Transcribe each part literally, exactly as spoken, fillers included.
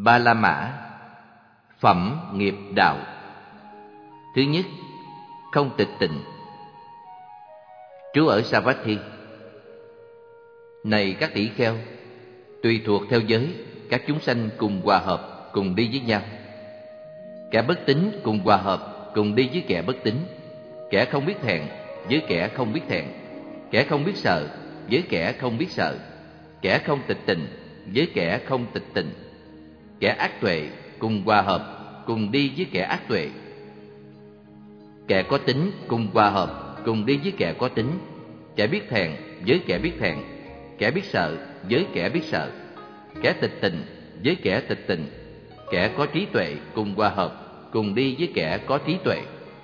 Ba La Mã. Phẩm nghiệp đạo. Thứ nhất, không tịch tịnh. Trú ở Savatthi. Này các tỷ kheo, tùy thuộc theo giới, các chúng sanh cùng hòa hợp, cùng đi với nhau. Kẻ bất tín cùng hòa hợp, cùng đi với kẻ bất tín. Kẻ không biết thẹn với kẻ không biết thẹn. Kẻ không biết sợ với kẻ không biết sợ. Kẻ không tịch tịnh với kẻ không tịch tịnh. Kẻ ác tuệ cùng hòa hợp, cùng đi với kẻ ác tuệ. Kẻ có tính cùng hòa hợp, cùng đi với kẻ có tính. Kẻ biết thẹn với kẻ biết thẹn. Kẻ biết sợ với kẻ biết sợ. Kẻ tịch tịnh với kẻ tịch tịnh. Kẻ có trí tuệ cùng hòa hợp, cùng đi với kẻ có trí tuệ.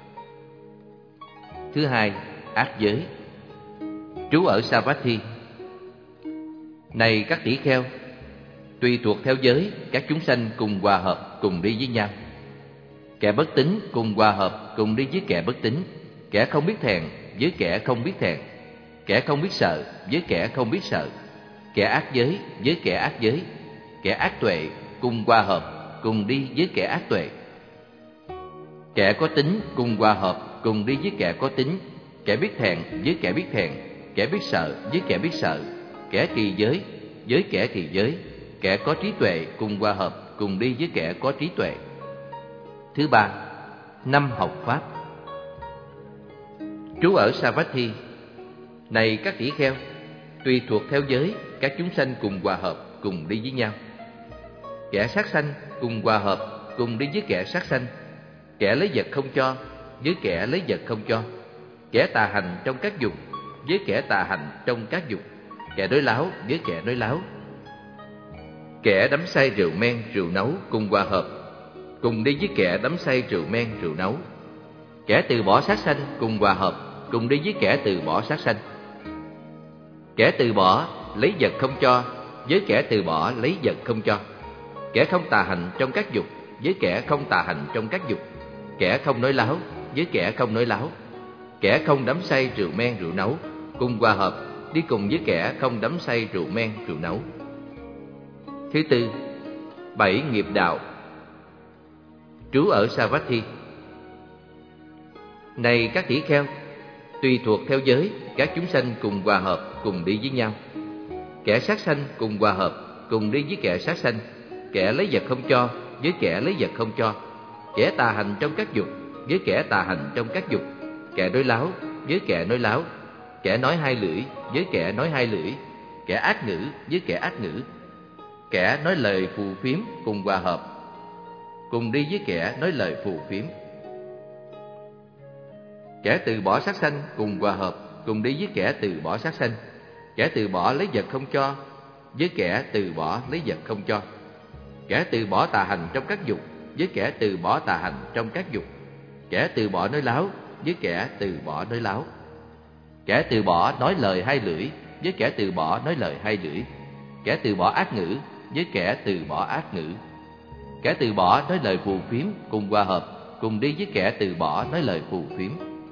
Thứ hai, ác giới. Trú ở Savatthi. Này các tỷ kheo, tùy thuộc theo giới, các chúng sanh cùng hòa hợp, cùng đi với nhau. Kẻ bất tín cùng hòa hợp, cùng đi với kẻ bất tín. Kẻ không biết thẹn với kẻ không biết thẹn. Kẻ không biết sợ với kẻ không biết sợ. Kẻ ác giới với kẻ ác giới. Kẻ ác tuệ cùng hòa hợp, cùng đi với kẻ ác tuệ. Kẻ có tính cùng hòa hợp, cùng đi với kẻ có tính. Kẻ biết thẹn với kẻ biết thẹn. Kẻ biết sợ với kẻ biết sợ. Kẻ trì giới với kẻ trì giới. Kẻ có trí tuệ cùng hòa hợp, cùng đi với kẻ có trí tuệ. Thứ ba, năm học pháp. Trú ở Savatthi. Này các tỷ kheo, tùy thuộc theo giới, các chúng sanh cùng hòa hợp, cùng đi với nhau. Kẻ sát sanh cùng hòa hợp, cùng đi với kẻ sát sanh. Kẻ lấy vật không cho với kẻ lấy vật không cho. Kẻ tà hành trong các dục với kẻ tà hành trong các dục. Kẻ nói láo với kẻ nói láo. Kẻ đắm say rượu men rượu nấu cùng hòa hợp, cùng đi với kẻ đắm say rượu men rượu nấu. Kẻ từ bỏ sát sanh cùng hòa hợp, cùng đi với kẻ từ bỏ sát sanh. Kẻ từ bỏ lấy vật không cho với kẻ từ bỏ lấy vật không cho. Kẻ không tà hành trong các dục với kẻ không tà hành trong các dục. Kẻ không nói láo với kẻ không nói láo. Kẻ không đắm say rượu men rượu nấu cùng hòa hợp, đi cùng với kẻ không đắm say rượu men rượu nấu. Thứ tư, bảy nghiệp đạo. Trú ở Savatthi. Này các tỷ kheo, tùy thuộc theo giới, các chúng sanh cùng hòa hợp, cùng đi với nhau. Kẻ sát sanh cùng hòa hợp, cùng đi với kẻ sát sanh. Kẻ lấy vật không cho với kẻ lấy vật không cho. Kẻ tà hành trong các dục với kẻ tà hành trong các dục. Kẻ nói láo với kẻ nói láo. Kẻ nói hai lưỡi với kẻ nói hai lưỡi. Kẻ ác ngữ với kẻ ác ngữ. Kẻ nói lời phù phiếm cùng hòa hợp, cùng đi với kẻ nói lời phù phiếm. Kẻ từ bỏ sát sanh cùng hòa hợp, cùng đi với kẻ từ bỏ sát sanh. Kẻ từ bỏ lấy vật không cho với kẻ từ bỏ lấy vật không cho. Kẻ từ bỏ tà hành trong các dục với kẻ từ bỏ tà hành trong các dục. Kẻ từ bỏ nói láo với kẻ từ bỏ nói láo. Kẻ từ bỏ nói lời hai lưỡi với kẻ từ bỏ nói lời hai lưỡi. Kẻ từ bỏ ác ngữ với kẻ từ bỏ ác ngữ. Kẻ từ bỏ nói lời phù phiếm cùng hòa hợp, cùng đi với kẻ từ bỏ nói lời phù phiếm.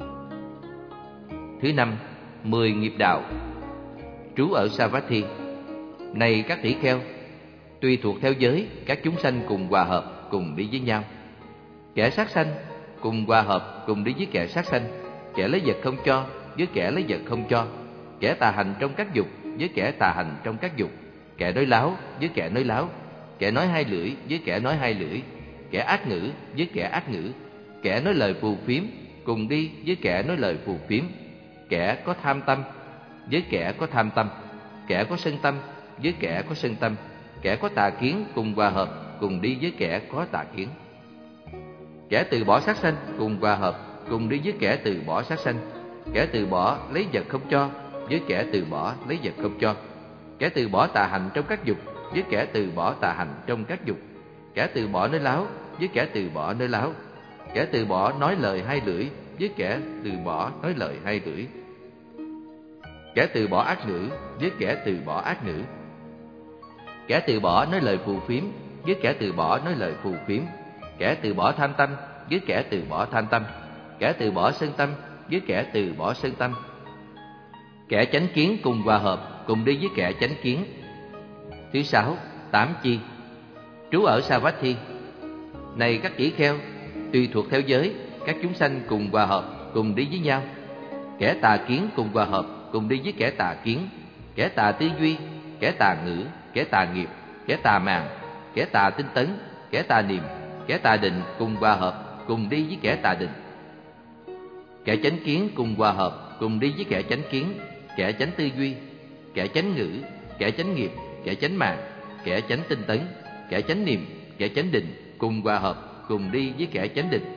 Thứ năm, mười nghiệp đạo. Trú ở Savatthi. Này các tỷ kheo, tùy thuộc theo giới, các chúng sanh cùng hòa hợp, cùng đi với nhau. Kẻ sát sanh cùng hòa hợp, cùng đi với kẻ sát sanh. Kẻ lấy vật không cho với kẻ lấy vật không cho. Kẻ tà hành trong các dục với kẻ tà hành trong các dục. Kẻ nói láo với kẻ nói láo. Kẻ nói hai lưỡi với kẻ nói hai lưỡi. Kẻ ác ngữ với kẻ ác ngữ. Kẻ nói lời phù phiếm cùng đi với kẻ nói lời phù phiếm. Kẻ có tham tâm với kẻ có tham tâm. Kẻ có sân tâm với kẻ có sân tâm. Kẻ có tà kiến cùng hòa hợp, cùng đi với kẻ có tà kiến. Kẻ từ bỏ sát sanh cùng hòa hợp, cùng đi với kẻ từ bỏ sát sanh. Kẻ từ bỏ lấy vật không cho với kẻ từ bỏ lấy vật không cho. Kẻ từ bỏ tà hành trong các dục với kẻ từ bỏ tà hành trong các dục. Kẻ từ bỏ nói láo với kẻ từ bỏ nói láo. Kẻ từ bỏ nói lời hai lưỡi với kẻ từ bỏ nói lời hai lưỡi. Kẻ từ bỏ ác ngữ với kẻ từ bỏ ác ngữ. Kẻ từ bỏ nói lời phù phiếm với kẻ từ bỏ nói lời phù phiếm. Kẻ từ bỏ tham tâm với kẻ từ bỏ tham tâm. Kẻ từ bỏ sân tâm với kẻ từ bỏ sân tâm. Kẻ chánh kiến cùng hòa hợp, cùng đi với kẻ chánh kiến. Thứ sáu, tám chi. trú ở Savatthi. Này các tỷ kheo, tùy thuộc theo giới, các chúng sanh cùng hòa hợp, cùng đi với nhau. Kẻ tà kiến cùng hòa hợp, cùng đi với kẻ tà kiến. Kẻ tà tư duy, kẻ tà ngữ, kẻ tà nghiệp, kẻ tà màng, kẻ tà tinh tấn, kẻ tà niệm, kẻ tà định cùng hòa hợp, cùng đi với kẻ tà định. Kẻ chánh kiến cùng hòa hợp, cùng đi với kẻ chánh kiến, kẻ chánh tư duy, kẻ chánh ngữ, kẻ chánh nghiệp, kẻ chánh màng, kẻ chánh tinh tấn, kẻ chánh niệm, kẻ chánh định cùng hòa hợp, cùng đi với kẻ chánh định.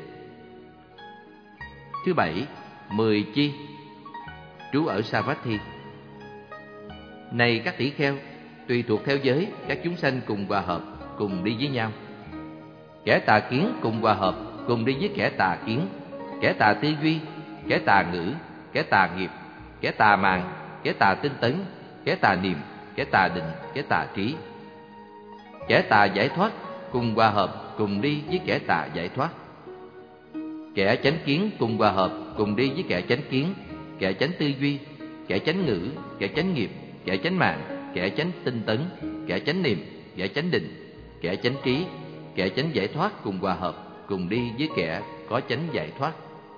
Thứ bảy, mười chi, trú ở Savatthi. Này các tỷ kheo, tùy thuộc theo giới, các chúng sanh cùng hòa hợp, cùng đi với nhau. Kẻ tà kiến cùng hòa hợp, cùng đi với kẻ tà kiến, kẻ tà tư duy, kẻ tà ngữ, kẻ tà nghiệp, kẻ tà màng, kẻ tà tinh tấn, kẻ tà niệm, kẻ tà định, kẻ tà trí. Kẻ tà giải thoát cùng hòa hợp, cùng đi với kẻ tà giải thoát. Kẻ chánh kiến cùng hòa hợp, cùng đi với kẻ chánh kiến, kẻ chánh tư duy, kẻ chánh ngữ, kẻ chánh nghiệp, kẻ chánh mạng, kẻ chánh tinh tấn, kẻ chánh niệm, kẻ chánh định, kẻ chánh trí, kẻ chánh giải thoát cùng hòa hợp, cùng đi với kẻ có chánh giải thoát.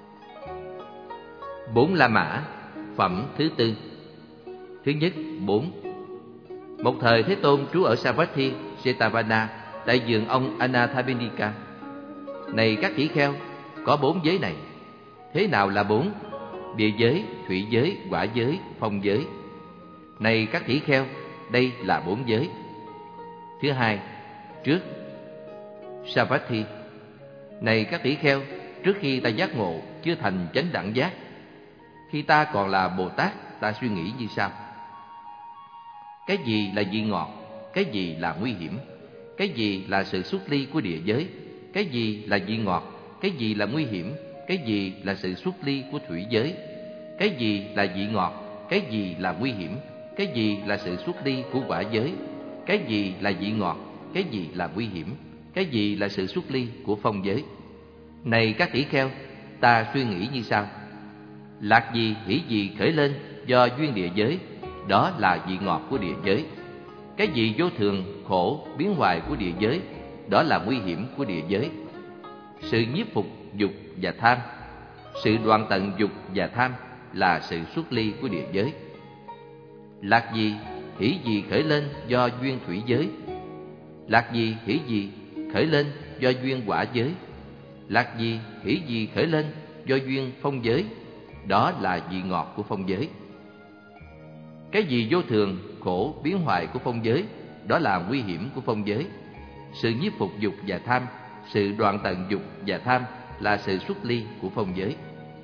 Bốn La Mã, phẩm thứ tư. Thứ nhất, bốn. Một thời Thế Tôn trú ở Savatthi, Jetavana, tại vườn ông Anathapindika. Này các tỷ kheo, có bốn giới này. Thế nào là bốn? Địa giới, thủy giới, hỏa giới, phong giới. Này các tỷ kheo, đây là bốn giới. Thứ hai, trước Savatthi. Này các tỷ kheo, trước khi ta giác ngộ, chưa thành chánh đẳng giác. Khi ta còn là Bồ Tát, ta suy nghĩ như sau: cái gì là vị ngọt? Cái gì là nguy hiểm? Cái gì là sự xuất ly của địa giới? Cái gì là vị ngọt? Cái gì là nguy hiểm? Cái gì là sự xuất ly của thủy giới? Cái gì là vị ngọt? Cái gì là nguy hiểm? Cái gì là sự xuất ly của hỏa giới? Cái gì là vị ngọt? Cái gì là nguy hiểm? Cái gì là sự xuất ly của phong giới? Này các tỷ kheo, ta suy nghĩ như sau: lạc gì, hỷ gì khởi lên do duyên địa giới, đó là vị ngọt của địa giới. Cái gì vô thường, khổ, biến hoại của địa giới, đó là nguy hiểm của địa giới. Sự nhiếp phục dục và tham, sự đoạn tận dục và tham là sự xuất ly của địa giới. Lạc gì, hỷ gì khởi lên do duyên thủy giới. Lạc gì, hỷ gì khởi lên do duyên hỏa giới. Lạc gì, hỷ gì khởi lên do duyên phong giới, đó là vị ngọt của phong giới. Cái gì vô thường, khổ, biến hoại của phong giới, đó là nguy hiểm của phong giới. Sự nhiếp phục dục và tham, sự đoạn tận dục và tham là sự xuất ly của phong giới.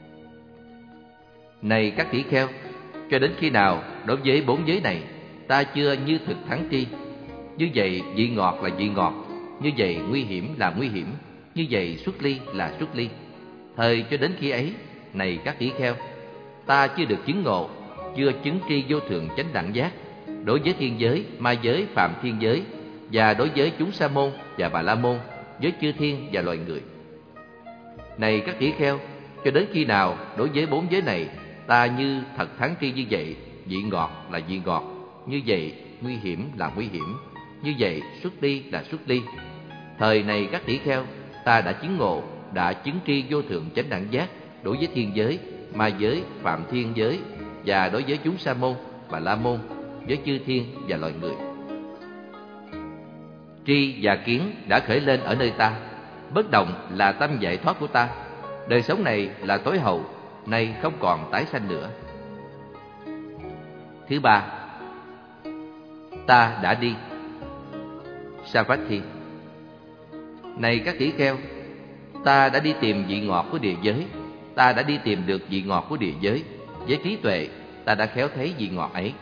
Này các tỷ kheo, cho đến khi nào đối với bốn giới này ta chưa như thực thắng tri, như vậy vị ngọt là vị ngọt, như vậy nguy hiểm là nguy hiểm, như vậy xuất ly là xuất ly, thời cho đến khi ấy, này các tỷ kheo, ta chưa được chứng ngộ, chưa chứng tri vô thượng chánh đẳng giác đối với thiên giới, ma giới, phạm thiên giới, và đối với chúng sa môn và bà la môn, với chư thiên và loài người. Này các tỷ kheo, cho đến khi nào đối với bốn giới này ta như thật thắng tri như vậy, vị ngọt là vị ngọt, như vậy nguy hiểm là nguy hiểm, như vậy xuất ly là xuất ly, thời này các tỷ kheo, ta đã chứng ngộ, đã chứng tri vô thượng chánh đẳng giác đối với thiên giới, ma giới, phạm thiên giới, và đối với chúng sa môn, bà la môn, với chư thiên và loài người. Tri và kiến đã khởi lên ở nơi ta, bất động là tâm giải thoát của ta. Đời sống này là tối hậu, nay không còn tái sanh nữa. Thứ ba, ta đã đi Savatthi. Này các tỷ kheo, ta đã đi tìm vị ngọt của địa giới, ta đã đi tìm được vị ngọt của địa giới. Với trí tuệ, ta đã khéo thấy vị ngọt ấy.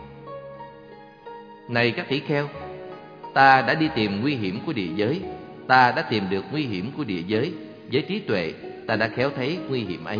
Này các tỷ kheo, ta đã đi tìm nguy hiểm của địa giới, ta đã tìm được nguy hiểm của địa giới. Với trí tuệ, ta đã khéo thấy nguy hiểm ấy.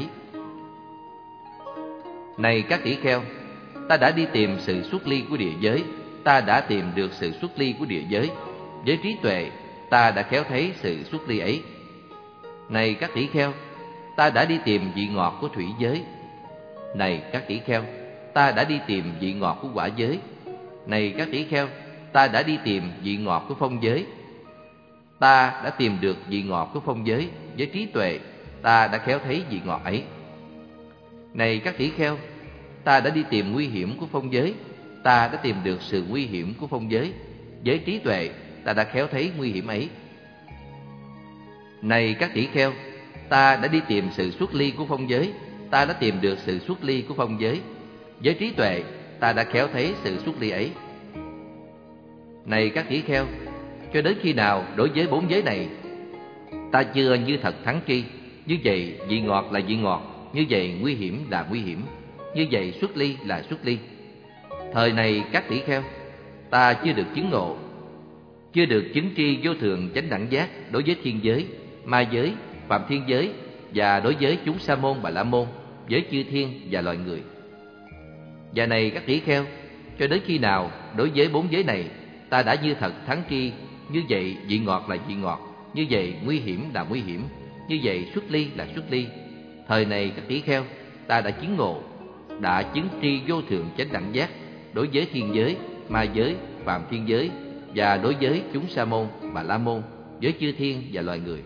Này các tỷ kheo, ta đã đi tìm sự xuất ly của địa giới, ta đã tìm được sự xuất ly của địa giới. Với trí tuệ, ta đã khéo thấy sự xuất ly ấy. Này các tỷ kheo, ta đã đi tìm vị ngọt của thủy giới. Này các tỷ kheo, ta đã đi tìm vị ngọt của hỏa giới. Này các tỷ kheo, ta đã đi tìm vị ngọt của phong giới. ta đã tìm được vị ngọt của phong giới. Với trí tuệ, ta đã khéo thấy vị ngọt ấy. Này các tỷ kheo, ta đã đi tìm nguy hiểm của phong giới, ta đã tìm được sự nguy hiểm của phong giới. Với trí tuệ, ta đã khéo thấy nguy hiểm ấy. Này các tỷ kheo, ta đã đi tìm sự xuất ly của phong giới, ta đã tìm được sự xuất ly của phong giới. Với trí tuệ, ta đã khéo thấy sự xuất ly ấy. Này các tỷ kheo, cho đến khi nào đối với bốn giới này ta chưa như thật thắng tri, như vậy vị ngọt là vị ngọt, như vậy nguy hiểm là nguy hiểm, như vậy xuất ly là xuất ly. Thời này các tỷ kheo, ta chưa được chứng ngộ, chưa được chứng tri vô thường chánh đẳng giác đối với thiên giới, ma giới, phạm thiên giới và đối với chúng sa môn bà la môn, với chư thiên và loài người. Và này các tỷ kheo, cho đến khi nào đối với bốn giới này ta đã như thật thắng tri, như vậy vị ngọt là vị ngọt, như vậy nguy hiểm là nguy hiểm, như vậy xuất ly là xuất ly. Thời này các tỷ kheo, ta đã chứng ngộ, đã chứng tri vô thường chánh đẳng giác đối với thiên giới, ma giới, phạm thiên giới và đối với chúng sa môn, bà la môn, với chư thiên và loài người.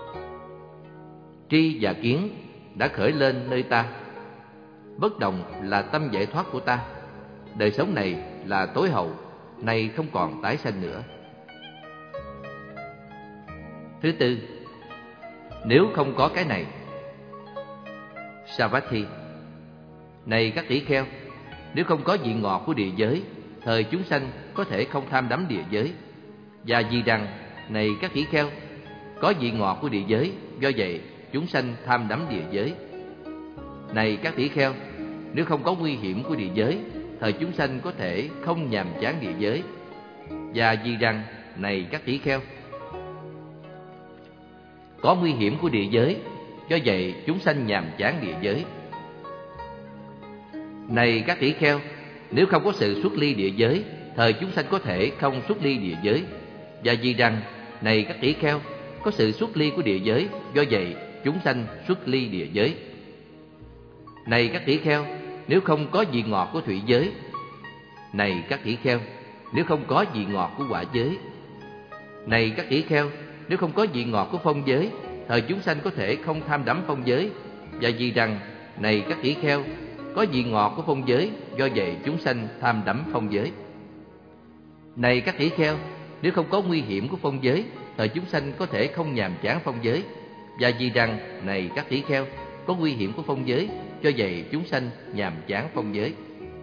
Tri và kiến đã khởi lên nơi ta. Bất động là tâm giải thoát của ta. Đời sống này là tối hậu, nay không còn tái sanh nữa. Thứ tư, nếu không có cái này. Savatthi. Này các tỷ kheo, nếu không có vị ngọt của địa giới, thời chúng sanh có thể không tham đắm địa giới. Và vì rằng, này các tỷ kheo, có vị ngọt của địa giới, do vậy chúng sanh tham đắm địa giới. Này các tỷ kheo, nếu không có nguy hiểm của địa giới, thời chúng sanh có thể không nhàm chán địa giới. Và vì rằng, này các tỷ kheo, có nguy hiểm của địa giới, do vậy chúng sanh nhàm chán địa giới. Này các tỷ kheo, nếu không có sự xuất ly địa giới, thời chúng sanh có thể không xuất ly địa giới. Và vì rằng, này các tỷ kheo, có sự xuất ly của địa giới, do vậy chúng sanh xuất ly địa giới. Này các tỷ kheo, nếu không có vị ngọt của thủy giới. Này các tỷ kheo, nếu không có vị ngọt của hỏa giới. Này các tỷ kheo, nếu không có vị ngọt của phong giới, thời chúng sanh có thể không tham đắm phong giới. Và vì rằng, này các tỷ kheo, có vị ngọt của phong giới, do vậy chúng sanh tham đắm phong giới. Này các tỷ kheo, nếu không có nguy hiểm của phong giới, thời chúng sanh có thể không nhàm chán phong giới. Và vì rằng, này các tỷ kheo, có nguy hiểm của phong giới, do vậy chúng sanh nhàm chán phong giới.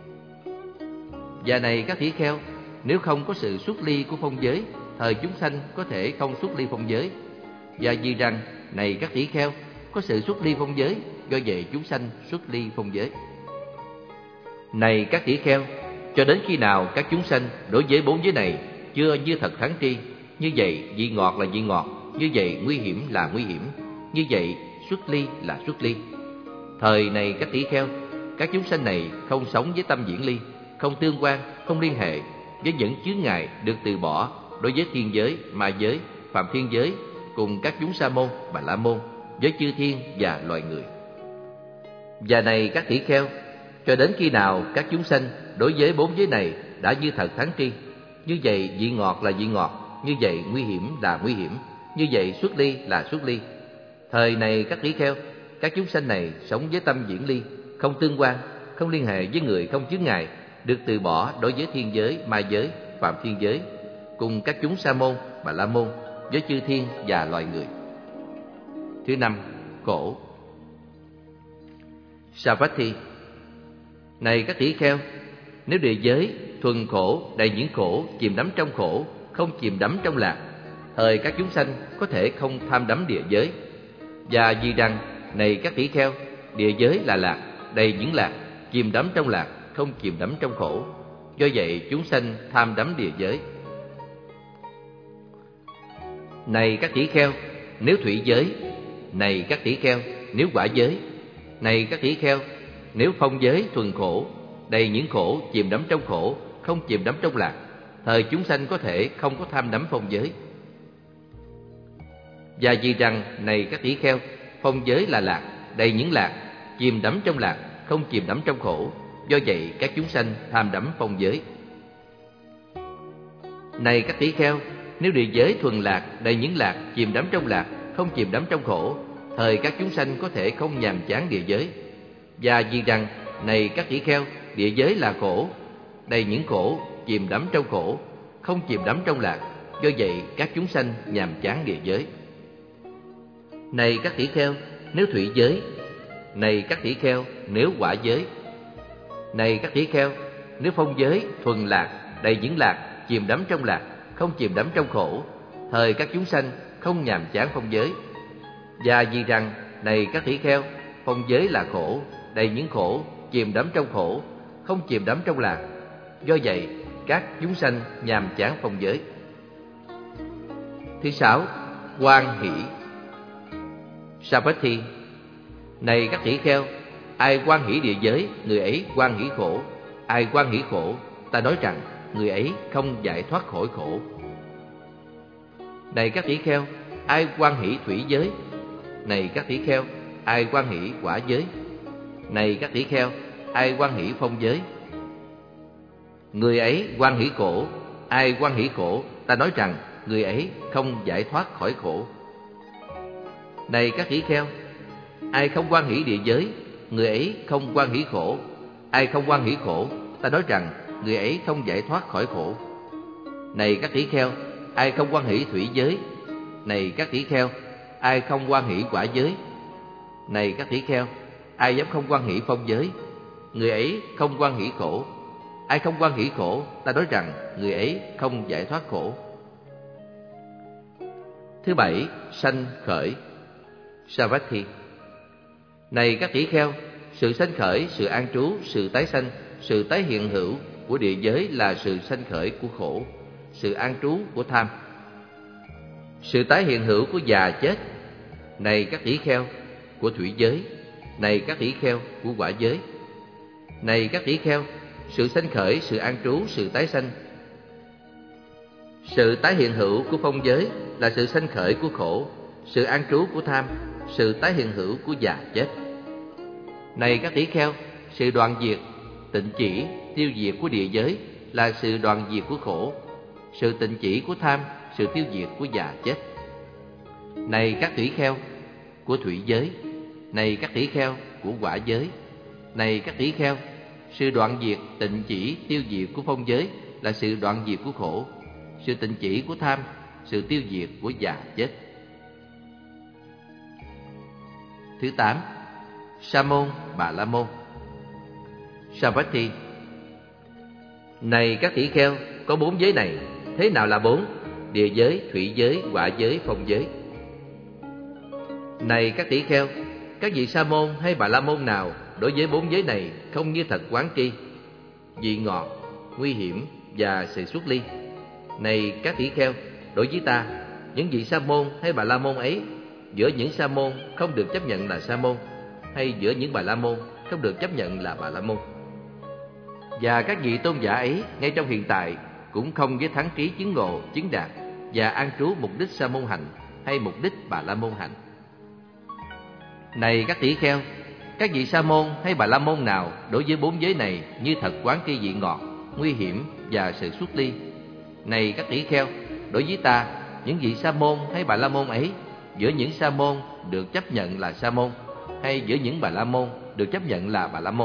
Và này các tỷ kheo, nếu không có sự xuất ly của phong giới, thời chúng sanh có thể không xuất ly phong giới. Và vì rằng, này các tỷ kheo, có sự xuất ly phong giới, do vậy chúng sanh xuất ly phong giới. Này các tỷ kheo, cho đến khi nào các chúng sanh đối với bốn giới này chưa như thật thắng tri, như vậy vị ngọt là vị ngọt, như vậy nguy hiểm là nguy hiểm, như vậy xuất ly là xuất ly. Thời này các tỷ kheo, các chúng sanh này không sống với tâm diễn ly, không tương quan, không liên hệ với những chướng ngại được từ bỏ đối với thiên giới, ma giới, phạm thiên giới cùng các chúng sa môn, bà la môn, với chư thiên và loài người. Và này các tỷ kheo, cho đến khi nào các chúng sanh đối với bốn giới này đã như thật thắng tri, như vậy vị ngọt là vị ngọt, như vậy nguy hiểm là nguy hiểm, như vậy xuất ly là xuất ly. Thời này các tỷ kheo, các chúng sanh này sống với tâm diễn ly, không tương quan, không liên hệ với người không chướng ngại, được từ bỏ đối với thiên giới, ma giới, phạm thiên giới cùng các chúng sa môn, bà la môn, với chư thiên và loài người. Thứ năm, khổ. Savatthi. Này các tỷ kheo, nếu địa giới thuần khổ, đầy những khổ, chìm đắm trong khổ, không chìm đắm trong lạc, thời các chúng sanh có thể không tham đắm địa giới. Và vì rằng, này các tỷ kheo, địa giới là lạc, đầy những lạc, chìm đắm trong lạc, không chìm đắm trong khổ, do vậy chúng sanh tham đắm địa giới. Này các tỷ kheo, nếu thủy giới. Này các tỷ kheo, nếu hỏa giới. Này các tỷ kheo, nếu phong giới thuần khổ, đầy những khổ, chìm đắm trong khổ, không chìm đắm trong lạc, thời chúng sanh có thể không có tham đắm phong giới. Và vì rằng, này các tỷ kheo, phong giới là lạc, đầy những lạc, chìm đắm trong lạc, không chìm đắm trong khổ, do vậy các chúng sanh tham đắm phong giới. Này các tỷ kheo, nếu địa giới thuần lạc, đầy những lạc, chìm đắm trong lạc, không chìm đắm trong khổ, thời các chúng sanh có thể không nhàm chán địa giới. Và vì rằng, này các tỷ kheo, địa giới là khổ, đầy những khổ, chìm đắm trong khổ, không chìm đắm trong lạc, do vậy các chúng sanh nhàm chán địa giới. Này các tỷ kheo, nếu thủy giới, này các tỷ kheo, nếu quả giới, này các tỷ kheo, nếu phong giới, thuần lạc, đầy những lạc, chìm đắm trong lạc, không chìm đắm trong khổ, thời các chúng sanh không nhàm chán phong giới. Và vì rằng, này các tỷ kheo, phong giới là khổ, đầy những khổ, chìm đắm trong khổ, không chìm đắm trong lạc, do vậy các chúng sanh nhàm chán phong giới. Thứ sáu, hoan hỷ. Savatthi. Này các tỷ kheo, ai hoan hỷ địa giới, người ấy hoan hỷ khổ. Ai hoan hỷ khổ, ta nói rằng người ấy không giải thoát khỏi khổ. Này các tỷ kheo, ai hoan hỷ thủy giới. Này các tỷ kheo, ai hoan hỷ quả giới. Này các tỷ kheo, ai hoan hỷ phong giới. Người ấy hoan hỷ khổ. Ai hoan hỷ khổ, ta nói rằng người ấy không giải thoát khỏi khổ. Này các tỷ kheo, ai không hoan hỷ địa giới, người ấy không hoan hỷ khổ. Ai không hoan hỷ khổ, ta nói rằng người ấy không giải thoát khỏi khổ. Này các tỷ kheo, ai không hoan hỷ thủy giới. Này các tỷ kheo, ai không hoan hỷ quả giới. Này các tỷ kheo, ai dám không hoan hỷ phong giới, người ấy không hoan hỷ khổ. Ai không hoan hỷ khổ, ta nói rằng người ấy không giải thoát khổ. Thứ bảy, sanh khởi. Savatthi. Này các tỷ kheo, sự sanh khởi, sự an trú, sự tái sanh, sự tái hiện hữu của địa giới là sự sanh khởi của khổ, sự an trú của tham, sự tái hiện hữu của già chết. Này các tỷ kheo, của thủy giới. Này các tỷ kheo, của quả giới. Này các tỷ kheo, sự sanh khởi, sự an trú, sự tái sanh, sự tái hiện hữu của phong giới là sự sanh khởi của khổ, sự an trú của tham, sự tái hiện hữu của già chết. Này các tỷ kheo, sự đoạn diệt, tịnh chỉ, tiêu diệt của địa giới là sự đoạn diệt của khổ, sự tịnh chỉ của tham, sự tiêu diệt của già chết. Này các tỷ kheo, của thủy giới. Này các tỷ kheo, của quả giới. Này các tỷ kheo, sự đoạn diệt, tịnh chỉ, tiêu diệt của phong giới là sự đoạn diệt của khổ, sự tịnh chỉ của tham, sự tiêu diệt của già chết. Thứ tám, sa môn, bà la môn. Savatthi. Này các tỷ kheo, có bốn giới này. Thế nào là bốn? Địa giới, thủy giới, quả giới, phong giới. Này các tỷ kheo, các vị sa môn hay bà la môn nào đối với bốn giới này không như thật quán tri, vị ngọt, nguy hiểm và sự xuất ly. Này các tỷ kheo, đối với ta, những vị sa môn hay bà la môn ấy, giữa những sa môn không được chấp nhận là sa môn, hay giữa những bà la môn không được chấp nhận là bà la môn. Và các vị tôn giả ấy ngay trong hiện tại cũng không với thắng trí chứng ngộ, chứng đạt và an trú mục đích sa môn hành hay mục đích bà la môn hành. Này các tỷ kheo, các vị sa môn hay bà la môn nào đối với bốn giới này như thật quán tri vị ngọt, nguy hiểm và sự xuất ly. Này các tỷ kheo, đối với ta, những vị sa môn hay bà la môn ấy, giữa những sa môn được chấp nhận là sa môn, hay giữa những bà la môn được chấp nhận là bà la môn.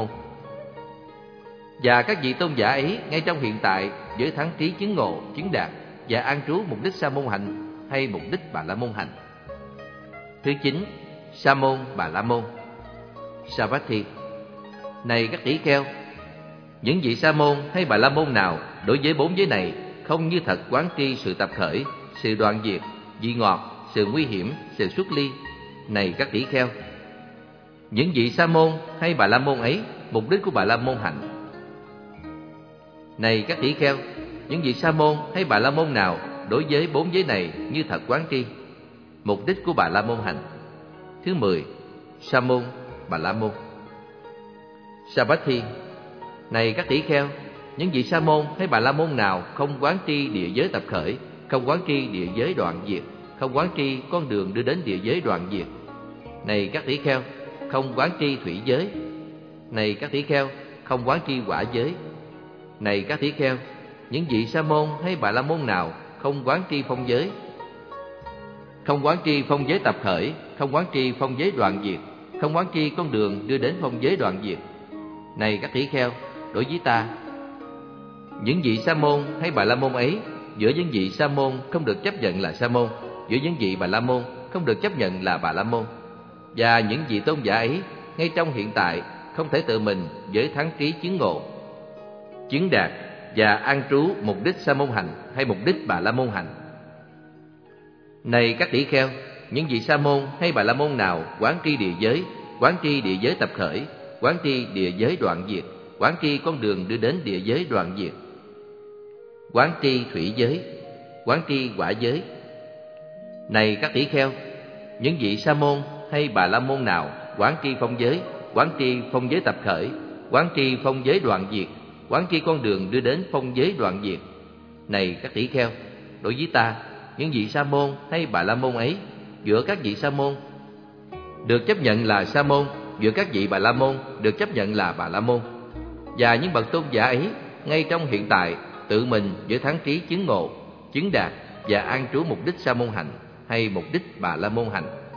Và các vị tôn giả ấy ngay trong hiện tại với thắng trí chứng ngộ, chứng đạt và an trú mục đích sa môn hành hay mục đích bà la môn hành. Thứ chín, sa môn, bà la môn. Savatthi. Này các tỷ kheo, những vị sa môn hay bà la môn nào đối với bốn giới này không như thật quán tri sự tập khởi, sự đoạn diệt, vị ngọt, sự nguy hiểm, sự xuất ly. Này các tỷ kheo, những vị sa môn hay bà la môn ấy, mục đích của bà la môn hành. Này các tỷ kheo, những vị sa môn hay bà la môn nào đối với bốn giới này như thật quán tri, mục đích của bà la môn hành. Thứ mười, sa môn, bà la môn. Savatthi. Này các tỷ kheo, những vị sa môn hay bà la môn nào không quán tri địa giới tập khởi, không quán tri địa giới đoạn diệt, không quán tri con đường đưa đến địa giới đoạn diệt. Này các tỷ kheo, không quán tri thủy giới. Này các tỷ kheo, không quán tri quả giới. Này các tỷ kheo, những vị sa môn hay bà la môn nào không quán tri phong giới, không quán tri phong giới tập khởi, không quán tri phong giới đoạn diệt, không quán tri con đường đưa đến phong giới đoạn diệt. Này các tỷ kheo, đối với ta, những vị sa môn hay bà la môn ấy, giữa những vị sa môn không được chấp nhận là sa môn, giữa những vị bà la môn không được chấp nhận là bà la môn. Và những vị tôn giả ấy, ngay trong hiện tại, không thể tự mình với thắng trí chứng ngộ, chứng đạt và an trú mục đích sa môn hành hay mục đích bà la môn hành. Này các tỷ kheo, những vị sa môn hay bà la môn nào quán tri địa giới, quán tri địa giới tập khởi, quán tri địa giới đoạn diệt, quán tri con đường đưa đến địa giới đoạn diệt, quán tri thủy giới, quán tri quả giới. Này các tỷ kheo, những vị sa môn hay bà la môn nào quán tri phong giới, quán tri phong giới tập khởi, quán tri phong giới đoạn diệt, quán tri con đường đưa đến phong giới đoạn diệt. Này các tỷ kheo, đối với ta, những vị sa môn hay bà la môn ấy, giữa các vị sa môn được chấp nhận là sa môn, giữa các vị bà la môn được chấp nhận là bà la môn. Và những bậc tôn giả ấy, ngay trong hiện tại, tự mình với thắng trí chứng ngộ, chứng đạt và an trú mục đích sa môn hành hay mục đích bà la môn hành.